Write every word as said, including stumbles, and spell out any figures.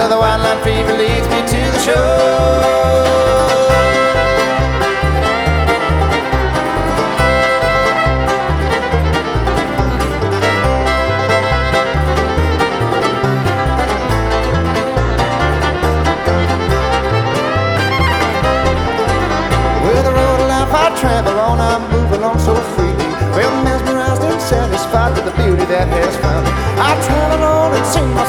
Well, the white line fever leads me to the shore. I travel on, I move along so freely, well mesmerized and satisfied with the beauty that has found me. I travel on and sing my